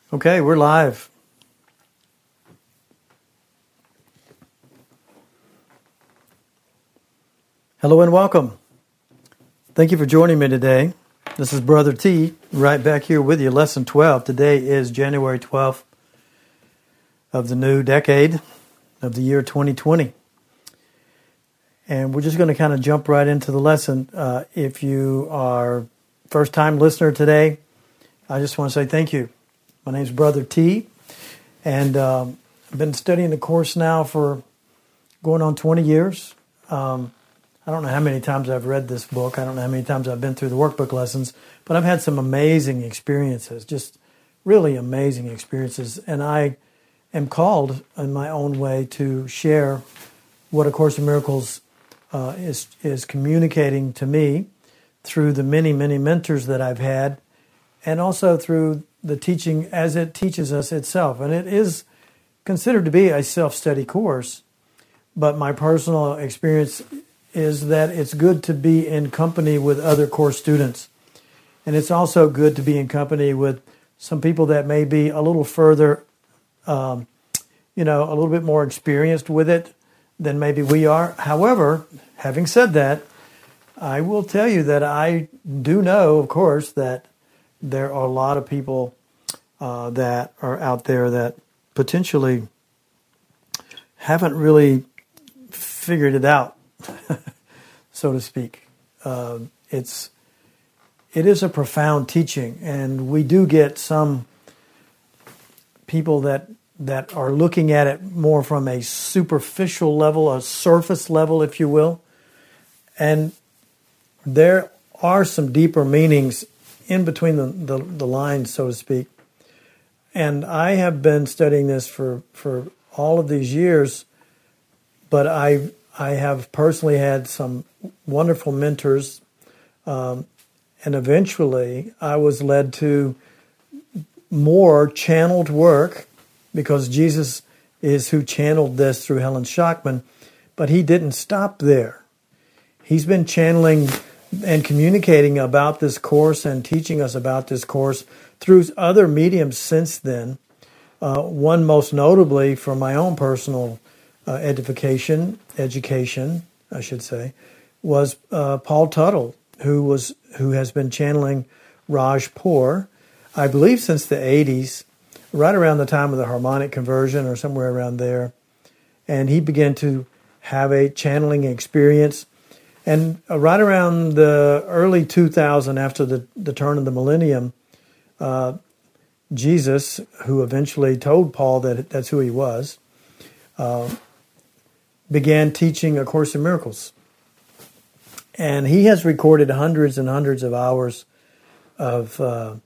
Okay, we're live. Hello and welcome. Thank you for joining me today. This is Brother T, right back here with you, Lesson 12. Today is January 12th of the new decade of the year 2020. And we're just going to kind of jump right into the lesson. If you are first-time listener today, I just want to say thank you. My name's Brother T, and I've been studying the course now for going on 20 years. I don't know how many times I've read this book. I don't know how many times I've been through the workbook lessons, but I've had some amazing experiences, just really amazing experiences. And I am called in my own way to share what A Course in Miracles is communicating to me through the many, many mentors that I've had, and also through the teaching as it teaches us itself. And it is considered to be a self-study course, but my personal experience is that it's good to be in company with other course students. And it's also good to be in company with some people that may be a little further, a little bit more experienced with it than maybe we are. However, having said that, I will tell you that I do know, of course, that there are a lot of people that are out there that potentially haven't really figured it out, so to speak. It is a profound teaching, and we do get some people that are looking at it more from a superficial level, a surface level, if you will. And there are some deeper meanings in between the lines, so to speak. And I have been studying this for all of these years, but I have personally had some wonderful mentors, and eventually I was led to more channeled work, because Jesus is who channeled this through Helen Schachtman, but he didn't stop there. He's been channeling and communicating about this course and teaching us about this course through other mediums since then. One most notably for my own personal education, I should say, was Paul Tuttle, who has been channeling Rajpur, I believe since the 80s, right around the time of the harmonic conversion or somewhere around there. And he began to have a channeling experience. And right around the early 2000, after the turn of the millennium, Jesus, who eventually told Paul that that's who he was, began teaching A Course in Miracles. And he has recorded hundreds and hundreds of hours of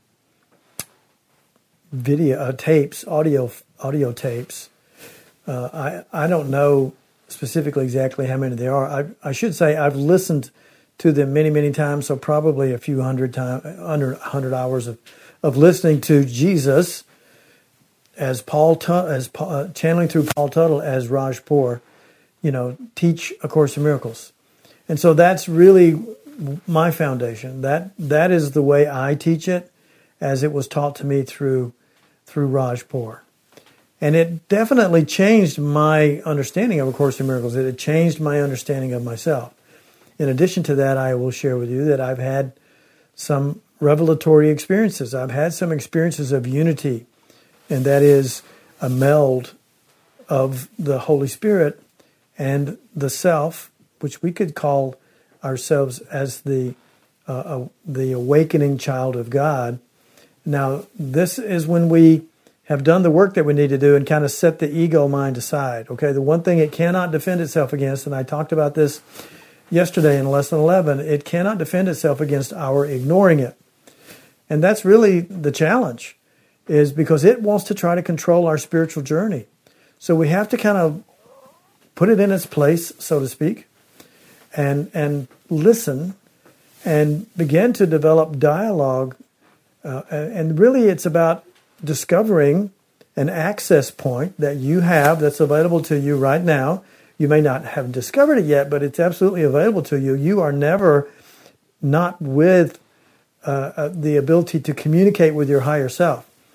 video tapes, audio tapes. I don't know specifically exactly how many there are. I should say I've listened to them many, many times, so probably a few hundred under 100 hours of listening to Jesus as channeling through Paul Tuttle as Rajpur, teach A Course in Miracles. And so that's really my foundation. That is the way I teach it, as it was taught to me through Rajpur. And it definitely changed my understanding of A Course in Miracles. It changed my understanding of myself. In addition to that, I will share with you that I've had some revelatory experiences. I've had some experiences of unity, and that is a meld of the Holy Spirit and the self, which we could call ourselves as the awakening child of God. Now, this is when we have done the work that we need to do and kind of set the ego mind aside. Okay, the one thing it cannot defend itself against, and I talked about this yesterday in Lesson 11, it cannot defend itself against our ignoring it. And that's really the challenge, is because it wants to try to control our spiritual journey. So we have to kind of put it in its place, so to speak, and listen and begin to develop dialogue. And really it's about discovering an access point that you have that's available to you right now. You may not have discovered it yet, but it's absolutely available to you. You are never not with the ability to communicate with your higher self.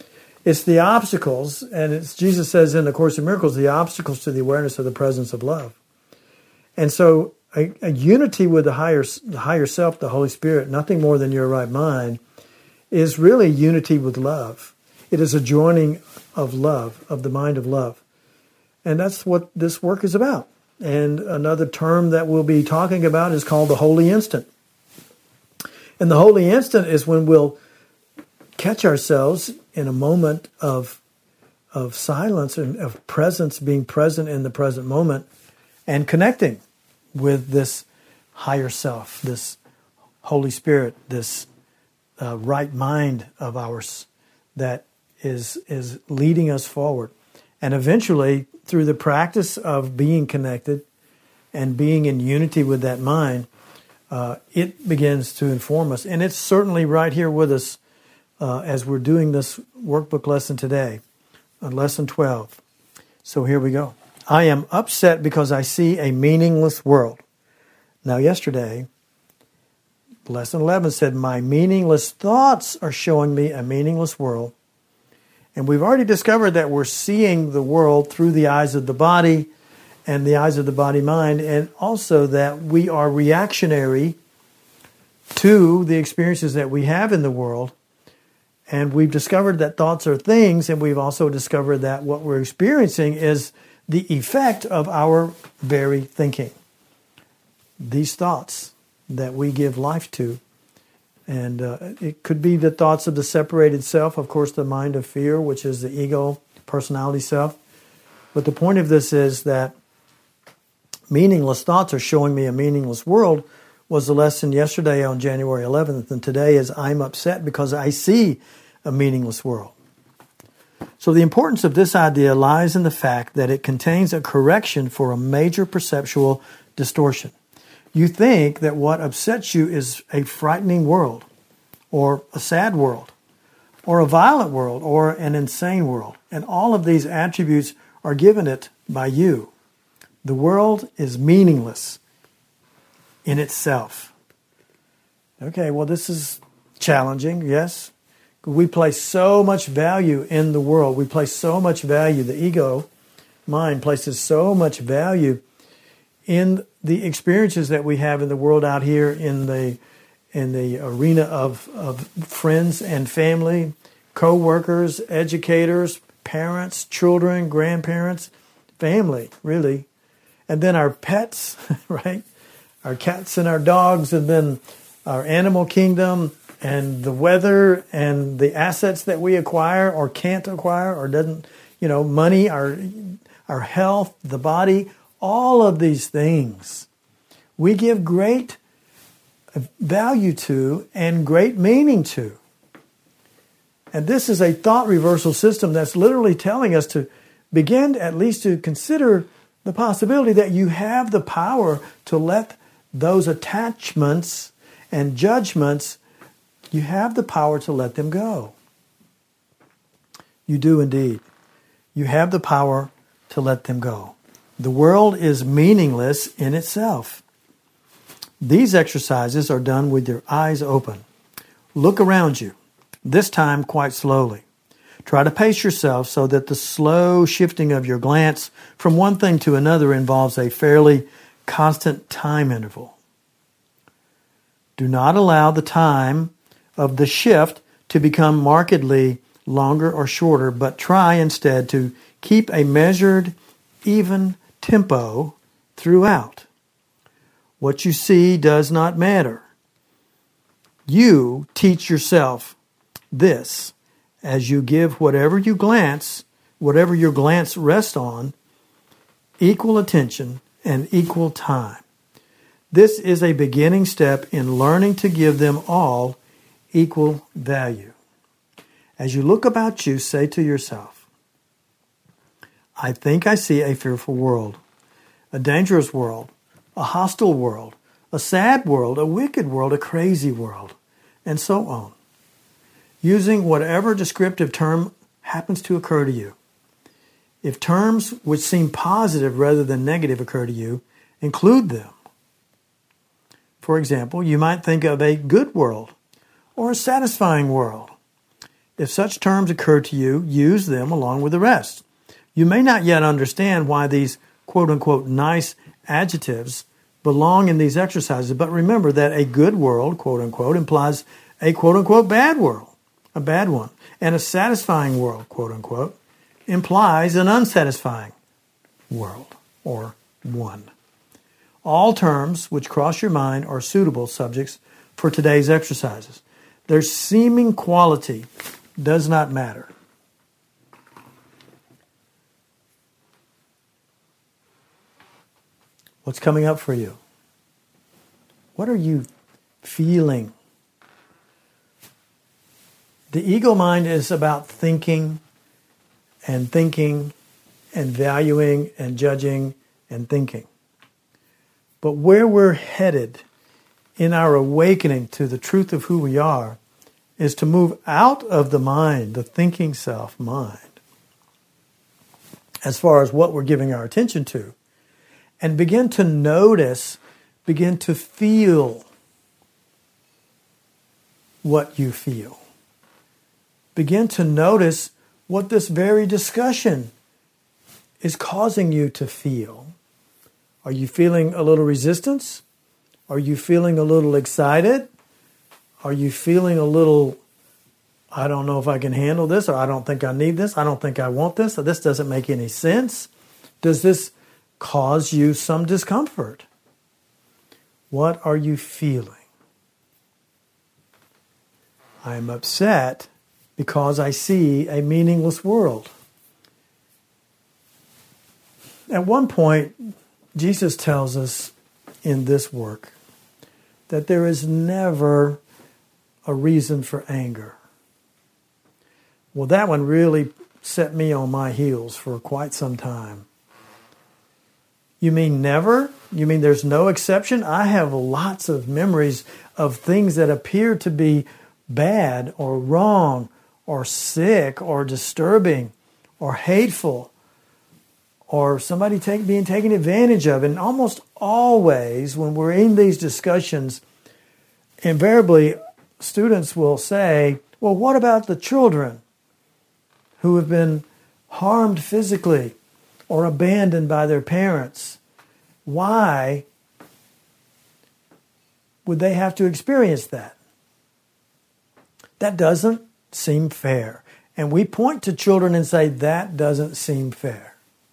It's the obstacles, and it's Jesus says in the Course in Miracles, the obstacles to the awareness of the presence of love. And so a unity with the higher self, the Holy Spirit, nothing more than your right mind, is really unity with love. It is a joining of love, of the mind of love. And that's what this work is about. And another term that we'll be talking about is called the holy instant. And the holy instant is when we'll catch ourselves in a moment of silence and of presence, being present in the present moment and connecting with this higher self, this Holy Spirit, this right mind of ours that is leading us forward. And eventually, through the practice of being connected and being in unity with that mind, it begins to inform us. And it's certainly right here with us as we're doing this workbook lesson today, lesson 12. So here we go. I am upset because I see a meaningless world. Now, yesterday, lesson 11 said, my meaningless thoughts are showing me a meaningless world. And we've already discovered that we're seeing the world through the eyes of the body and the eyes of the body-mind, and also that we are reactionary to the experiences that we have in the world. And we've discovered that thoughts are things, and we've also discovered that what we're experiencing is the effect of our very thinking. These thoughts that we give life to. And it could be the thoughts of the separated self, of course, the mind of fear, which is the ego, personality self. But the point of this is that meaningless thoughts are showing me a meaningless world was the lesson yesterday on January 11th. And today is I'm upset because I see a meaningless world. So the importance of this idea lies in the fact that it contains a correction for a major perceptual distortion. You think that what upsets you is a frightening world, or a sad world, or a violent world, or an insane world. And all of these attributes are given it by you. The world is meaningless in itself. Okay, well, this is challenging, yes. We place so much value in the world. We place so much value. The ego mind places so much value in the experiences that we have in the world out here in the arena of friends and family, co-workers, educators, parents, children, grandparents, family, really. And then our pets, right? Our cats and our dogs, and then our animal kingdom, and the weather, and the assets that we acquire or can't acquire or doesn't, money, our health, the body, all of these things we give great value to and great meaning to. And this is a thought reversal system that's literally telling us to begin at least to consider the possibility that you have the power to let those attachments and judgments, you have the power to let them go. You do indeed. You have the power to let them go. The world is meaningless in itself. These exercises are done with your eyes open. Look around you, this time quite slowly. Try to pace yourself so that the slow shifting of your glance from one thing to another involves a fairly constant time interval. Do not allow the time of the shift to become markedly longer or shorter, but try instead to keep a measured, even tempo throughout. What you see does not matter. You teach yourself this as you give whatever your glance rests on, equal attention and equal time. This is a beginning step in learning to give them all equal value. As you look about you, say to yourself, I think I see a fearful world, a dangerous world, a hostile world, a sad world, a wicked world, a crazy world, and so on. Using whatever descriptive term happens to occur to you. If terms which seem positive rather than negative occur to you, include them. For example, you might think of a good world or a satisfying world. If such terms occur to you, use them along with the rest. You may not yet understand why these quote-unquote nice adjectives belong in these exercises, but remember that a good world, quote-unquote, implies a quote-unquote bad world, a bad one. And a satisfying world, quote-unquote, implies an unsatisfying world, or one. All terms which cross your mind are suitable subjects for today's exercises. Their seeming quality does not matter. What's coming up for you? What are you feeling? The ego mind is about thinking and valuing and judging and thinking. But where we're headed in our awakening to the truth of who we are is to move out of the mind, the thinking self mind, as far as what we're giving our attention to, and begin to notice, begin to feel what you feel. Begin to notice what this very discussion is causing you to feel. Are you feeling a little resistance? Are you feeling a little excited? Are you feeling a little, I don't know if I can handle this, or I don't think I need this, I don't think I want this, or this doesn't make any sense? Does this cause you some discomfort? What are you feeling? I am upset because I see a meaningless world. At one point, Jesus tells us in this work that there is never a reason for anger. Well, that one really set me on my heels for quite some time. You mean never? You mean there's no exception? I have lots of memories of things that appear to be bad or wrong or sick or disturbing or hateful or somebody being taken advantage of. And almost always when we're in these discussions, invariably students will say, well, what about the children who have been harmed physically or abandoned by their parents? Why would they have to experience that? That doesn't seem fair. And we point to children and say, that doesn't seem fair.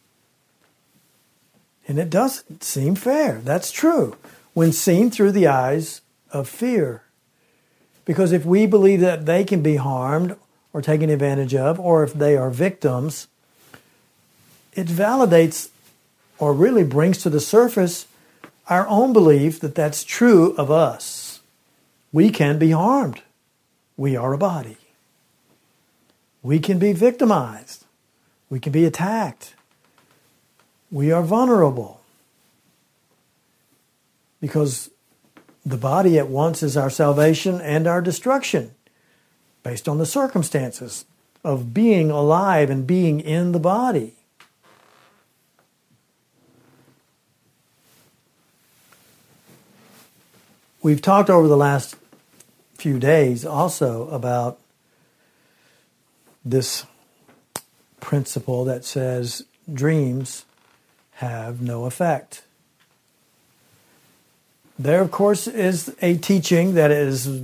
And it doesn't seem fair. That's true. When seen through the eyes of fear. Because if we believe that they can be harmed or taken advantage of, or if they are victims, it validates or really brings to the surface our own belief that that's true of us. We can be harmed. We are a body. We can be victimized. We can be attacked. We are vulnerable. Because the body at once is our salvation and our destruction, based on the circumstances of being alive and being in the body. We've talked over the last few days also about this principle that says dreams have no effect. There, of course, is a teaching that is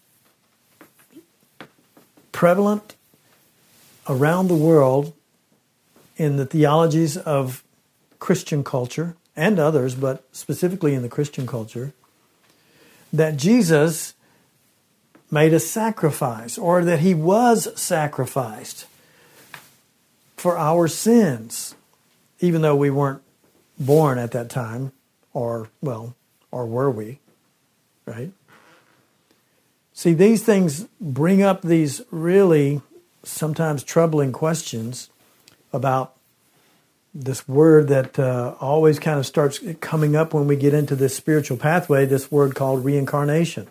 prevalent around the world in the theologies of Christian culture and others, but specifically in the Christian culture, that Jesus made a sacrifice, or that he was sacrificed for our sins, even though we weren't born at that time, or were we, right? See, these things bring up these really sometimes troubling questions about this word that always kind of starts coming up when we get into this spiritual pathway, this word called reincarnation.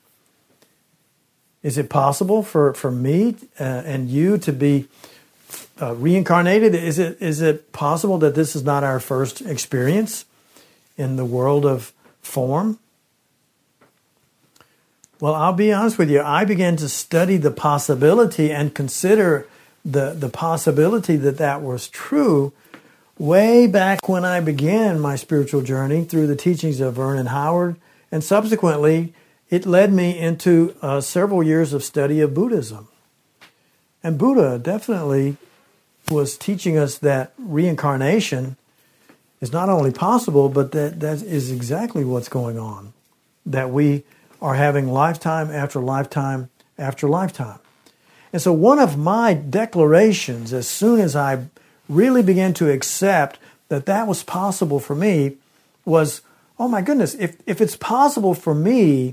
Is it possible for me and you to be reincarnated? Is it possible that this is not our first experience in the world of form? Well, I'll be honest with you. I began to study the possibility and consider the possibility that that was true way back when I began my spiritual journey through the teachings of Vernon Howard. And subsequently, it led me into several years of study of Buddhism. And Buddha definitely was teaching us that reincarnation is not only possible, but that is exactly what's going on. That we are having lifetime after lifetime after lifetime. And so one of my declarations, as soon as I really began to accept that that was possible for me, was, oh my goodness, if it's possible for me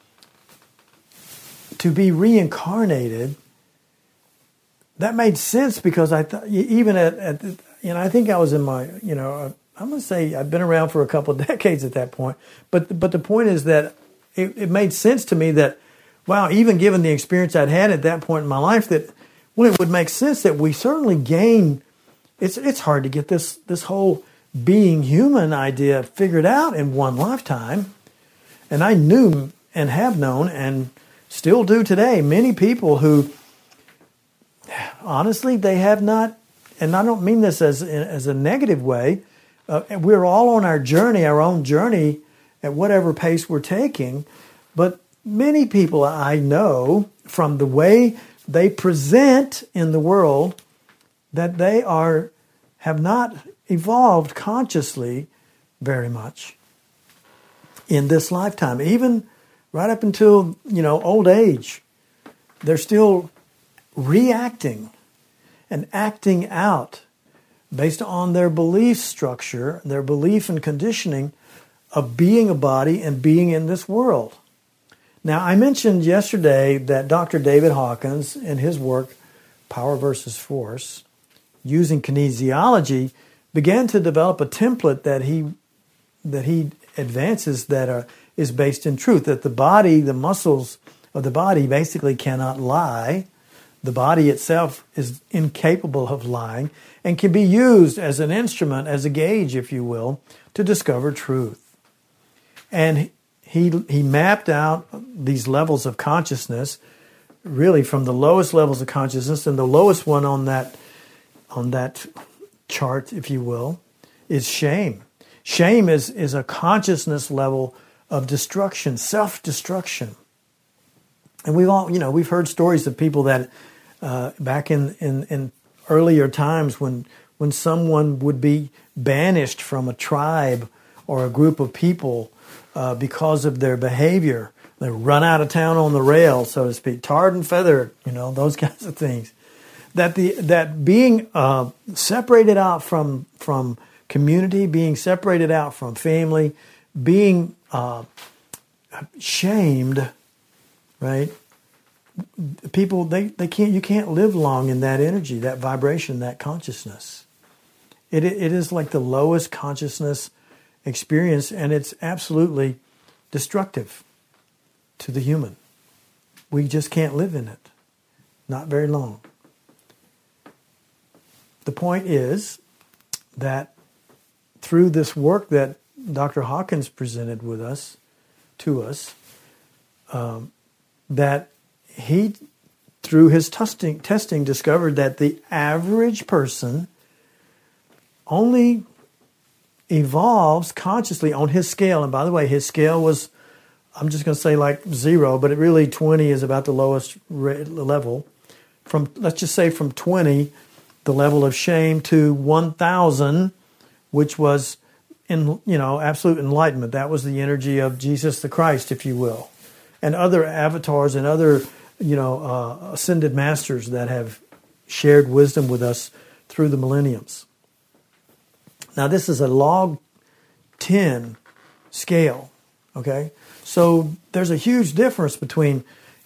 to be reincarnated, that made sense, because I thought, even I think I was in my, I'm going to say I've been around for a couple of decades at that point. But the point is that it made sense to me that, wow, even given the experience I'd had at that point in my life, that well, it would make sense that we certainly gain. It's hard to get this whole being human idea figured out in one lifetime. And I knew and have known and still do today many people who, honestly, they have not, and I don't mean this as a negative way. We're all on our journey, our own journey, at whatever pace we're taking. But many people I know, from the way they present in the world, that they have not evolved consciously very much in this lifetime. Even right up until, old age, they're still reacting and acting out based on their belief structure, their belief and conditioning of being a body and being in this world. Now, I mentioned yesterday that Dr. David Hawkins, in his work, Power versus Force, using kinesiology, began to develop a template that he advances that is based in truth, that the body, the muscles of the body basically cannot lie. The body itself is incapable of lying and can be used as an instrument, as a gauge, if you will, to discover truth. And he mapped out these levels of consciousness, really from the lowest levels of consciousness, and the lowest one on that chart, if you will, is shame. Shame is a consciousness level of destruction, self-destruction. And we've heard stories of people that back in earlier times when someone would be banished from a tribe or a group of people because of their behavior. They run out of town on the rail, so to speak, tarred and feathered, those kinds of things. That being separated out from community, being separated out from family, being shamed, right? People, you can't live long in that energy, that vibration, that consciousness. It is like the lowest consciousness experience, and it's absolutely destructive to the human. We just can't live in it. Not very long. The point is that through this work that Dr. Hawkins presented to us, that he, through his testing, discovered that the average person only evolves consciously on his scale. And by the way, his scale was, I'm just going to say like 0, but it really 20 is about the lowest level. Let's just say from 20, the level of shame, to 1,000, which was absolute enlightenment. That was the energy of Jesus the Christ, if you will, and other avatars and other ascended masters that have shared wisdom with us through the millenniums. Now, this is a log 10 scale, okay? So there's a huge difference between,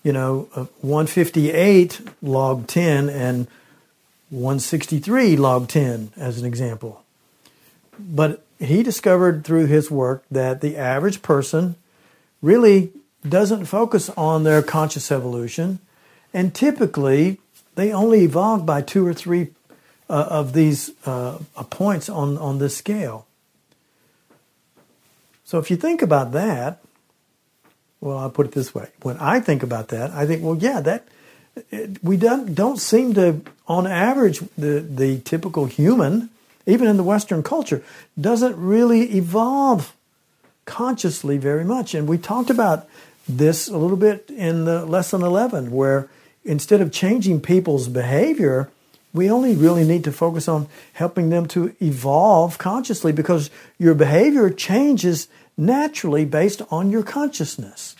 158 log 10 and 163 log 10, as an example. But he discovered through his work that the average person really doesn't focus on their conscious evolution, and typically they only evolve by 2 or 3 of these points on this scale. So if you think about that, Well, I'll put it this way. When I think about that, I think, well, yeah, we don't seem to, on average, the typical human, even in the Western culture, doesn't really evolve consciously very much. And we talked about this a little bit in the lesson 11, where instead of changing people's behavior, we only really need to focus on helping them to evolve consciously, because your behavior changes naturally based on your consciousness.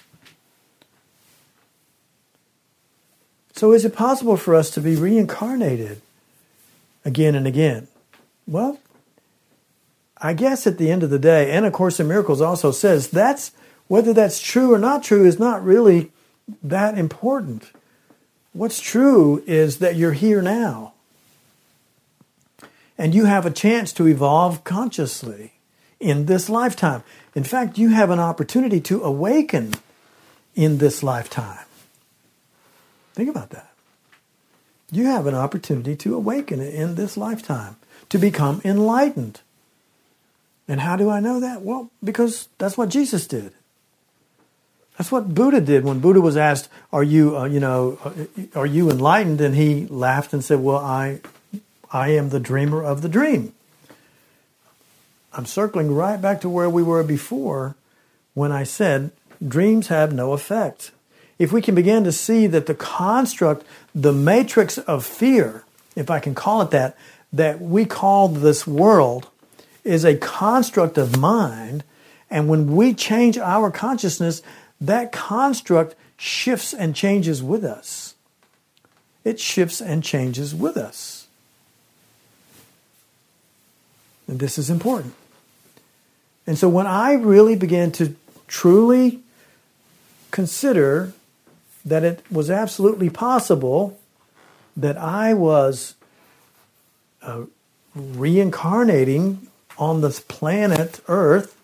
So is it possible for us to be reincarnated again and again? Well, I guess at the end of the day, and of Course in Miracles also says whether that's true or not true is not really that important. What's true is that you're here now. And you have a chance to evolve consciously in this lifetime. In fact, you have an opportunity to awaken in this lifetime. Think about that. You have an opportunity to awaken in this lifetime, to become enlightened. And how do I know that? Well, because that's what Jesus did. That's what Buddha did when Buddha was asked, "Are you enlightened?" And he laughed and said, "Well, I am the dreamer of the dream." I'm circling right back to where we were before when I said dreams have no effect. If we can begin to see that the construct, the matrix of fear, if I can call it that we call this world, is a construct of mind, and when we change our consciousness, that construct shifts and changes with us. It shifts and changes with us. And this is important. And so when I really began to truly consider that it was absolutely possible that I was reincarnating on this planet Earth,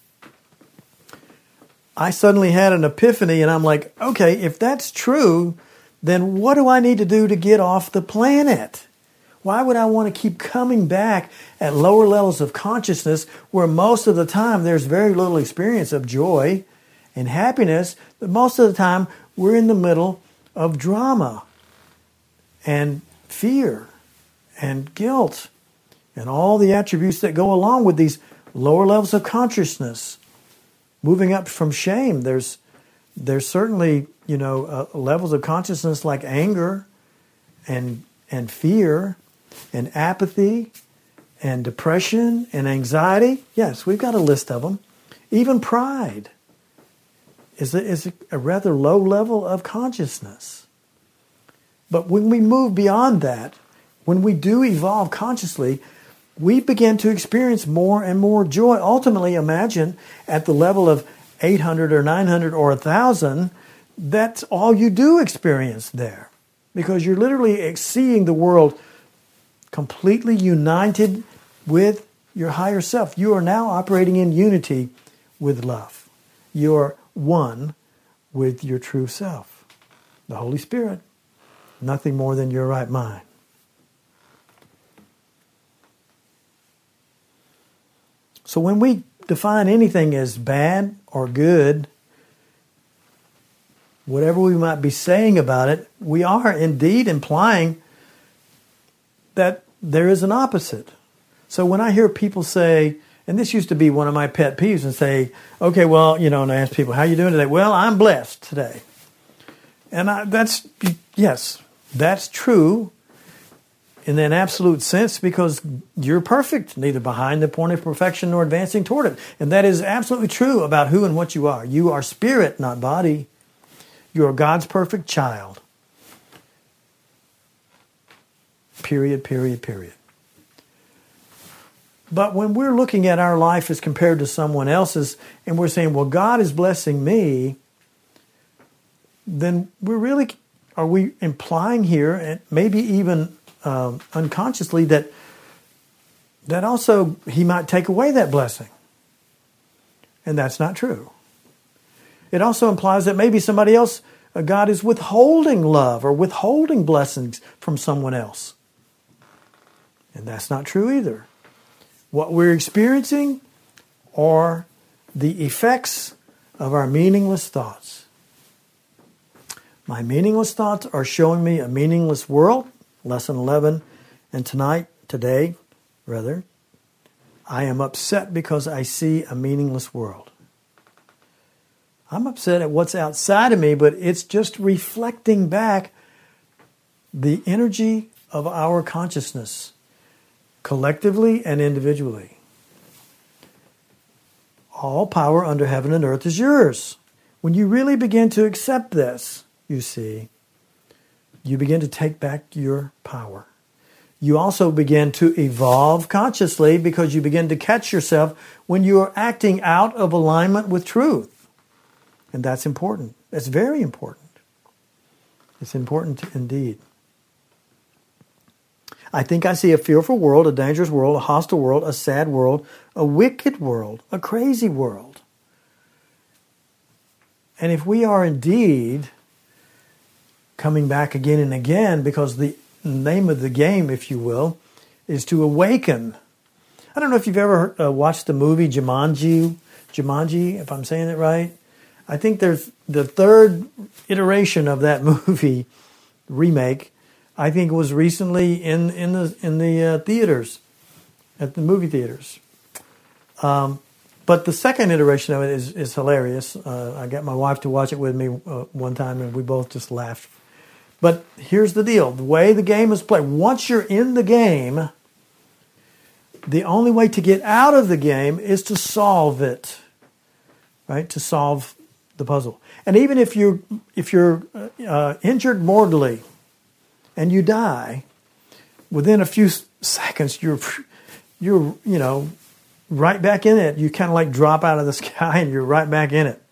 I suddenly had an epiphany, and I'm like, okay, if that's true, then what do I need to do to get off the planet? Why would I want to keep coming back at lower levels of consciousness where most of the time there's very little experience of joy and happiness, but most of the time we're in the middle of drama and fear and guilt and all the attributes that go along with these lower levels of consciousness. Moving up from shame, there's certainly, levels of consciousness like anger and fear and apathy and depression and anxiety. Yes, we've got a list of them. Even pride is a rather low level of consciousness. But when we move beyond that, when we do evolve consciously, we begin to experience more and more joy. Ultimately, imagine at the level of 800 or 900 or 1,000, that's all you do experience there. Because you're literally seeing the world completely united with your higher self. You are now operating in unity with love. You're one with your true self, the Holy Spirit, nothing more than your right mind. So when we define anything as bad or good, whatever we might be saying about it, we are indeed implying that there is an opposite. So when I hear people say, and this used to be one of my pet peeves, and say, okay, well, and I ask people, how are you doing today? Well, I'm blessed today. And yes, that's true in an absolute sense, because you're perfect, neither behind the point of perfection nor advancing toward it. And that is absolutely true about who and what you are. You are spirit, not body. You are God's perfect child. Period, period, period. But when we're looking at our life as compared to someone else's, and we're saying, well, God is blessing me, then are we implying here, and maybe even unconsciously, that also He might take away that blessing? And that's not true. It also implies that maybe somebody else, God is withholding love or withholding blessings from someone else. And that's not true either. What we're experiencing are the effects of our meaningless thoughts. My meaningless thoughts are showing me a meaningless world, lesson 11. And today, I am upset because I see a meaningless world. I'm upset at what's outside of me, but it's just reflecting back the energy of our consciousness, collectively and individually. All power under heaven and earth is yours. When you really begin to accept this, you see, you begin to take back your power. You also begin to evolve consciously because you begin to catch yourself when you are acting out of alignment with truth. And that's important. That's very important. It's important indeed. I think I see a fearful world, a dangerous world, a hostile world, a sad world, a wicked world, a crazy world. And if we are indeed coming back again and again, because the name of the game, if you will, is to awaken. I don't know if you've ever watched the movie Jumanji, if I'm saying it right. I think there's the third iteration of that movie remake. I think was recently in the theaters, at the movie theaters. But the second iteration of it is hilarious. I got my wife to watch it with me one time, and we both just laughed. But here's the deal. The way the game is played, once you're in the game, the only way to get out of the game is to solve it, right? To solve the puzzle. And even if you're injured mortally and you die, within a few seconds, you're right back in it. You kind of like drop out of the sky and you're right back in it.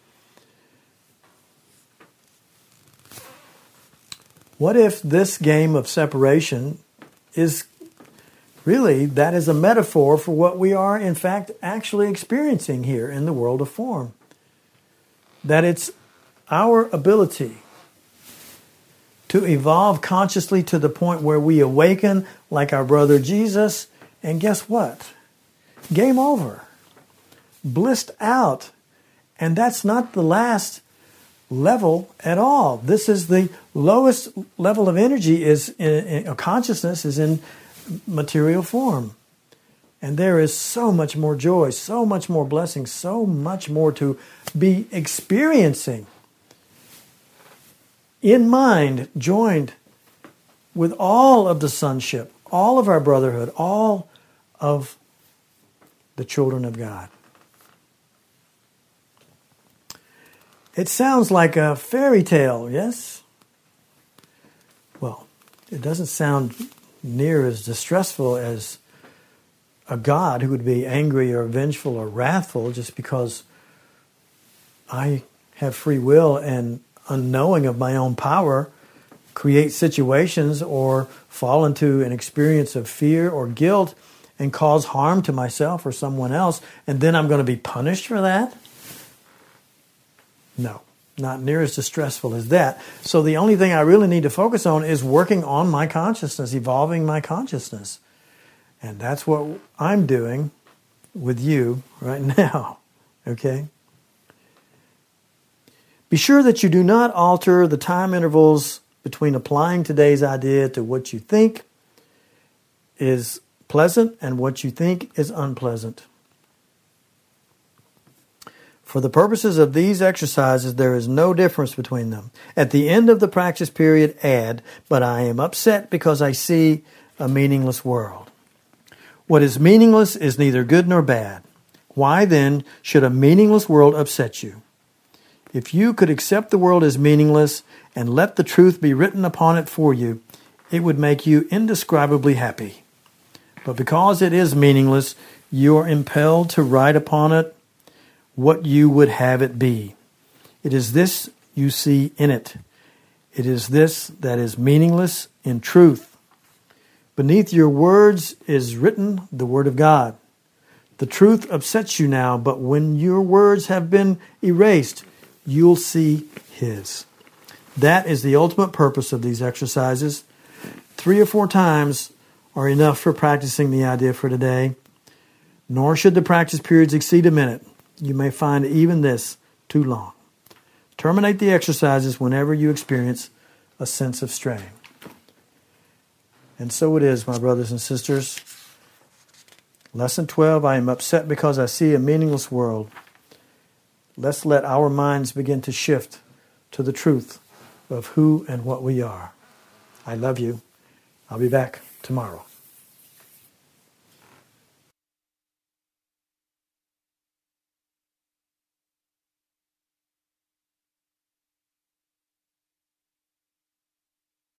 What if this game of separation is really, that is a metaphor for what we are, in fact, actually experiencing here in the world of form? That it's our ability to evolve consciously to the point where we awaken like our brother Jesus, and guess what? Game over. Blissed out. And that's not the last level at all. This is the lowest level of energy consciousness is in material form. And there is so much more joy, so much more blessing, so much more to be experiencing in mind, joined with all of the sonship, all of our brotherhood, all of the children of God. It sounds like a fairy tale, yes? Well, it doesn't sound near as distressful as a God who would be angry or vengeful or wrathful just because I have free will and, unknowing of my own power, create situations or fall into an experience of fear or guilt and cause harm to myself or someone else, and then I'm going to be punished for that? No, not near as distressful as that. So the only thing I really need to focus on is working on my consciousness, evolving my consciousness. And that's what I'm doing with you right now, okay? Be sure that you do not alter the time intervals between applying today's idea to what you think is pleasant and what you think is unpleasant. For the purposes of these exercises, there is no difference between them. At the end of the practice period, add, but I am upset because I see a meaningless world. What is meaningless is neither good nor bad. Why then should a meaningless world upset you? If you could accept the world as meaningless and let the truth be written upon it for you, it would make you indescribably happy. But because it is meaningless, you are impelled to write upon it what you would have it be. It is this you see in it. It is this that is meaningless in truth. Beneath your words is written the Word of God. The truth upsets you now, but when your words have been erased, you'll see His. That is the ultimate purpose of these exercises. 3 or 4 times are enough for practicing the idea for today. Nor should the practice periods exceed a minute. You may find even this too long. Terminate the exercises whenever you experience a sense of strain. And so it is, my brothers and sisters. Lesson 12, I am upset because I see a meaningless world. Let's let our minds begin to shift to the truth of who and what we are. I love you. I'll be back tomorrow.